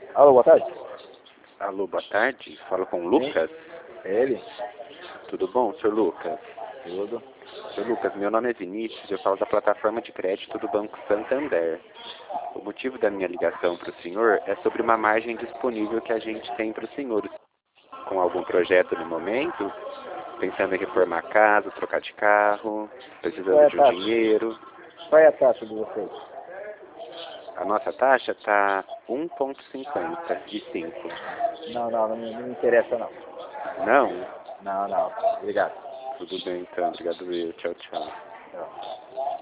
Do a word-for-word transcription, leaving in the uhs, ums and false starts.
Alô, boa tarde. Alô, boa tarde. Falo com o Sim. Lucas. É ele? Tudo bom, senhor Lucas? Tudo. senhor Lucas, meu nome é Vinícius, eu falo da plataforma de crédito do Banco Santander. O motivo da minha ligação para o senhor é sobre uma margem disponível que a gente tem para o senhor. Com algum projeto no momento, pensando em reformar a casa, trocar de carro, Qual precisando é a de um taxa? dinheiro. Qual é a taxa de vocês? A nossa taxa está um vírgula cinquenta e cinco. Não, não, não, me não me interessa não. Não? Não, não. Obrigado. Tudo bem então, obrigado eu. Tchau, tchau. Tchau.